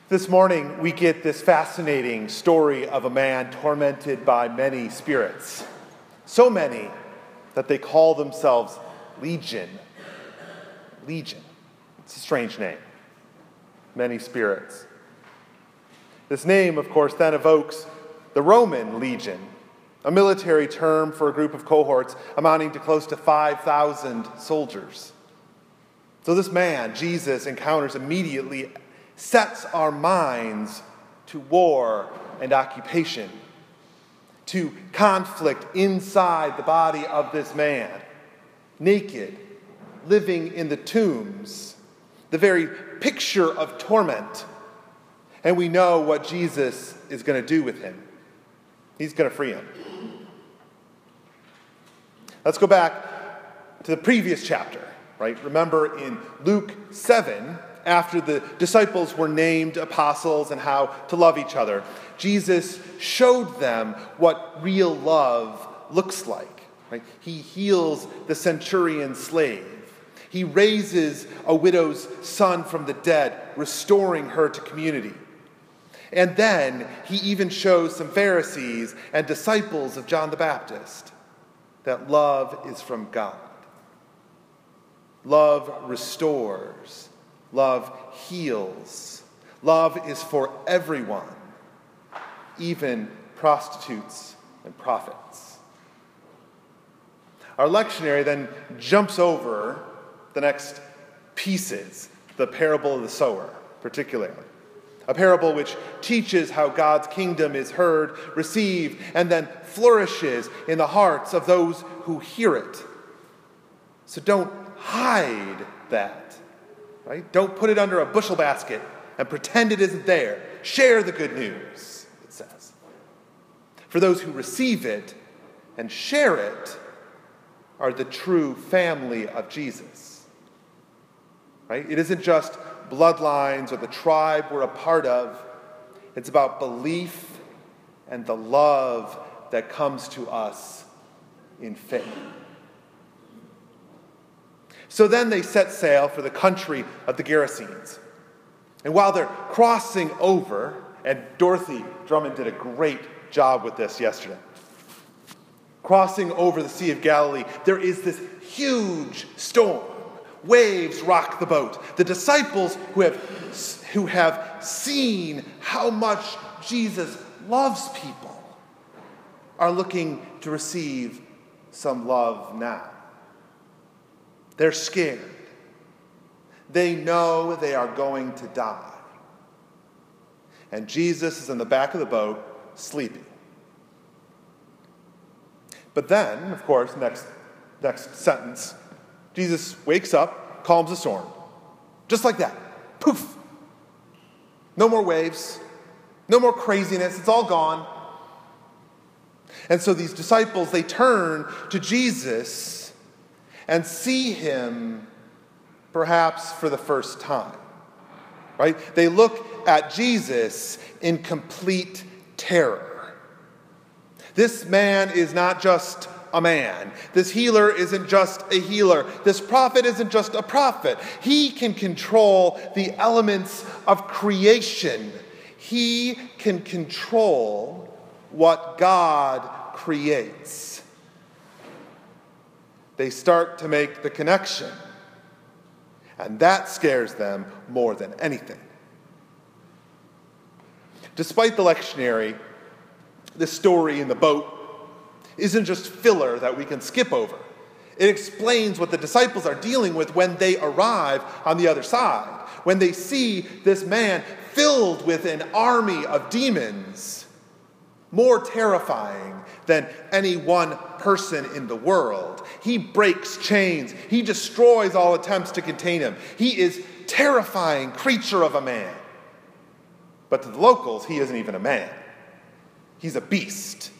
This morning, we get this fascinating story of a man tormented by many spirits. So many that they call themselves Legion. Legion. It's a strange name. Many spirits. This name, of course, then evokes the Roman legion, a military term for a group of cohorts amounting to close to 5,000 soldiers. So this man, Jesus, encounters immediately sets our minds to war and occupation, to conflict inside the body of this man, naked, living in the tombs, the very picture of torment. And we know what Jesus is going to do with him. He's going to free him. Let's go back to the previous chapter, right? Remember in Luke 7, after the disciples were named apostles and how to love each other, Jesus showed them what real love looks like. Right? He heals the centurion slave. He raises a widow's son from the dead, restoring her to community. And then he even shows some Pharisees and disciples of John the Baptist that love is from God. Love restores. Love heals. Love is for everyone, even prostitutes and prophets. Our lectionary then jumps over the next pieces, the parable of the sower, particularly. A parable which teaches how God's kingdom is heard, received, and then flourishes in the hearts of those who hear it. So don't hide that. Right? Don't put it under a bushel basket and pretend it isn't there. Share the good news, it says. For those who receive it and share it are the true family of Jesus. Right? It isn't just bloodlines or the tribe we're a part of. It's about belief and the love that comes to us in faith. So then they set sail for the country of the Gerasenes. And while they're crossing over, and Dorothy Drummond did a great job with this yesterday, crossing over the Sea of Galilee, there is this huge storm. Waves rock the boat. The disciples who have seen how much Jesus loves people are looking to receive some love now. They're scared. They know they are going to die. And Jesus is in the back of the boat, sleeping. But then, of course, next sentence, Jesus wakes up, calms the storm. Just like that. Poof. No more waves. No more craziness. It's all gone. And so these disciples, they turn to Jesus and see him perhaps for the first time. Right? They look at Jesus in complete terror. This man is not just a man. This healer isn't just a healer. This prophet isn't just a prophet. He can control the elements of creation. He can control what God creates. They start to make the connection. And that scares them more than anything. Despite the lectionary, the story in the boat isn't just filler that we can skip over. It explains what the disciples are dealing with when they arrive on the other side. When they see this man filled with an army of demons, more terrifying than any one person in the world. He breaks chains. He destroys all attempts to contain him. He is terrifying creature of a man. But to the locals, he isn't even a man. He's a beast.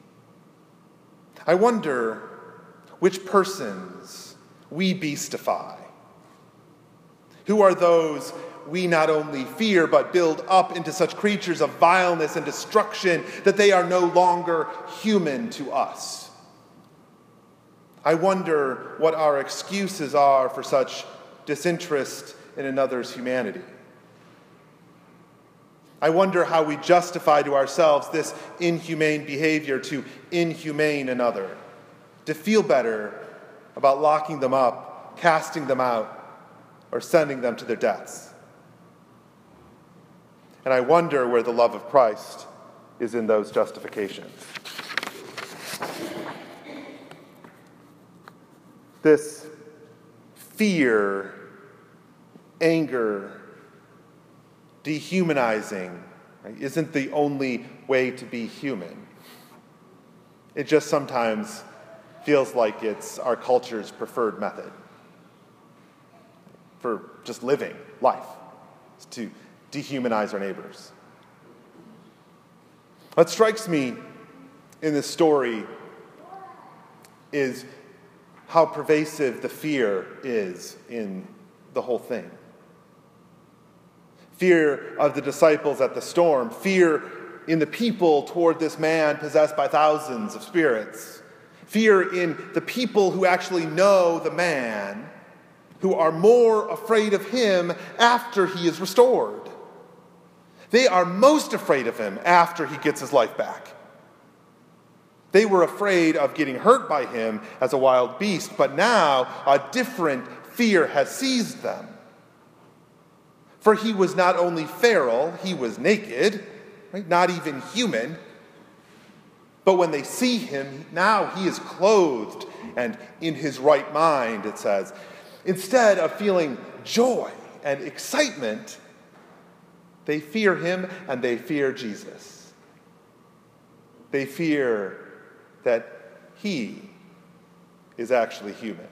I wonder which persons we beastify. Who are those we not only fear, but build up into such creatures of vileness and destruction that they are no longer human to us? I wonder what our excuses are for such disinterest in another's humanity. I wonder how we justify to ourselves this inhumane behavior to inhumane another, to feel better about locking them up, casting them out, or sending them to their deaths. And I wonder where the love of Christ is in those justifications. This fear, anger, dehumanizing, right, isn't the only way to be human. It just sometimes feels like it's our culture's preferred method for just living life, is to dehumanize our neighbors. What strikes me in this story is how pervasive the fear is in the whole thing. Fear of the disciples at the storm, fear in the people toward this man possessed by thousands of spirits, fear in the people who actually know the man, who are more afraid of him after he is restored. They are most afraid of him after he gets his life back. They were afraid of getting hurt by him as a wild beast, but now a different fear has seized them. For he was not only feral, he was naked, right? Not even human. But when they see him, now he is clothed and in his right mind, it says. Instead of feeling joy and excitement, they fear him and they fear Jesus. They fear that he is actually human.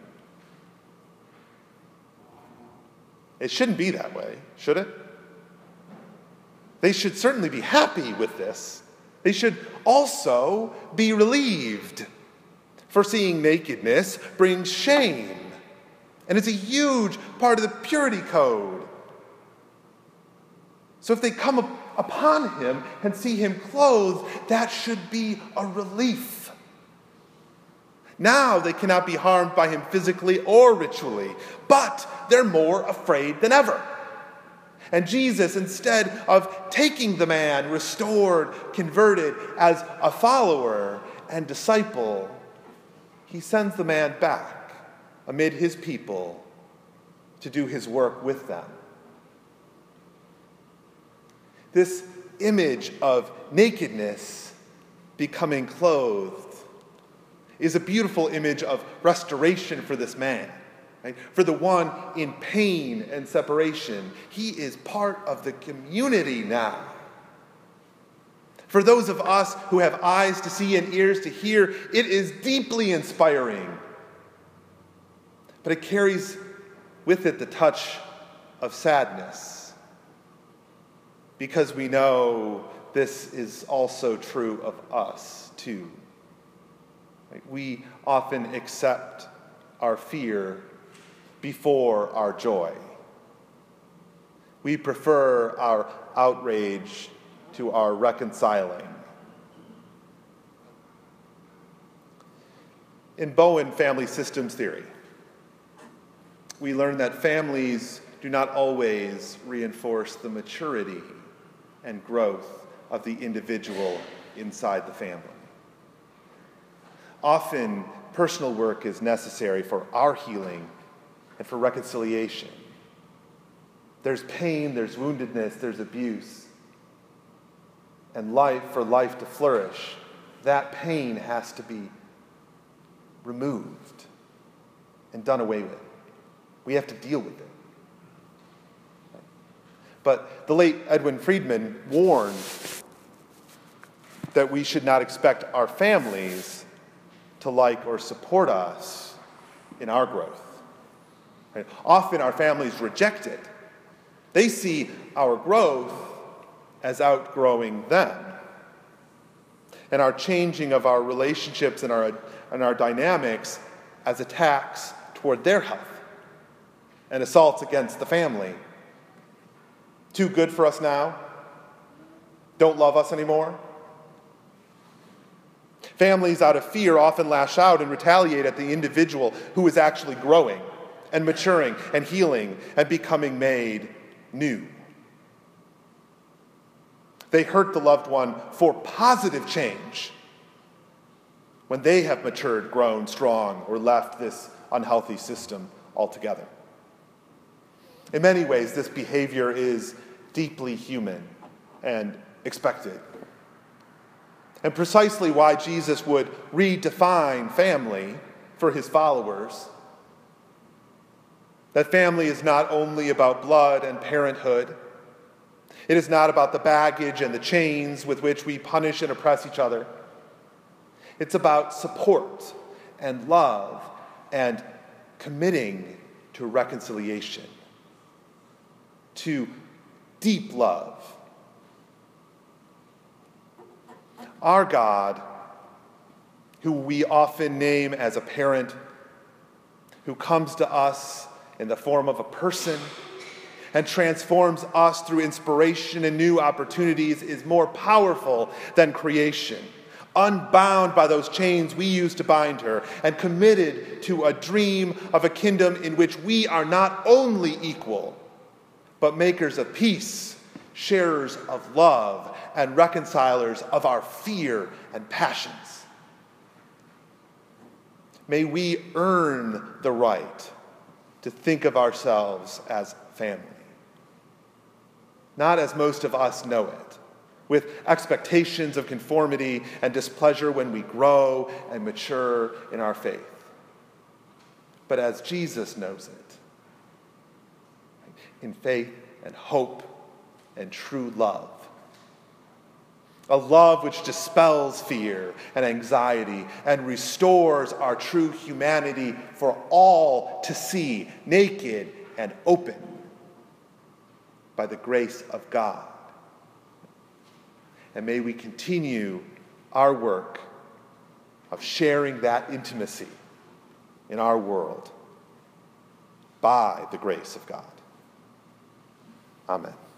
It shouldn't be that way, should it? They should certainly be happy with this. They should also be relieved. For seeing nakedness brings shame. And it's a huge part of the purity code. So if they come upon him and see him clothed, that should be a relief. Now they cannot be harmed by him physically or ritually, but they're more afraid than ever. And Jesus, instead of taking the man restored, converted as a follower and disciple, he sends the man back amid his people to do his work with them. This image of nakedness becoming clothed is a beautiful image of restoration for this man, right? For the one in pain and separation. He is part of the community now. For those of us who have eyes to see and ears to hear, it is deeply inspiring. But it carries with it the touch of sadness, because we know this is also true of us, too. We often accept our fear before our joy. We prefer our outrage to our reconciling. In Bowen family systems theory, we learn that families do not always reinforce the maturity and growth of the individual inside the family. Often, personal work is necessary for our healing and for reconciliation. There's pain, there's woundedness, there's abuse. And for life to flourish, that pain has to be removed and done away with. We have to deal with it. But the late Edwin Friedman warned that we should not expect our families to like or support us in our growth. Right? Often our families reject it. They see our growth as outgrowing them. And our changing of our relationships and our dynamics as attacks toward their health and assaults against the family. Too good for us now? Don't love us anymore? Families, out of fear, often lash out and retaliate at the individual who is actually growing and maturing and healing and becoming made new. They hurt the loved one for positive change when they have matured, grown strong, or left this unhealthy system altogether. In many ways, this behavior is deeply human and expected. And precisely why Jesus would redefine family for his followers. That family is not only about blood and parenthood. It is not about the baggage and the chains with which we punish and oppress each other. It's about support and love and committing to reconciliation, to deep love. Our God, who we often name as a parent, who comes to us in the form of a person and transforms us through inspiration and new opportunities, is more powerful than creation, unbound by those chains we used to bind her, and committed to a dream of a kingdom in which we are not only equal, but makers of peace, sharers of love, and reconcilers of our fear and passions. May we earn the right to think of ourselves as family, not as most of us know it, with expectations of conformity and displeasure when we grow and mature in our faith, but as Jesus knows it, in faith and hope and true love. A love which dispels fear and anxiety and restores our true humanity for all to see, naked and open, by the grace of God. And may we continue our work of sharing that intimacy in our world by the grace of God. Amen.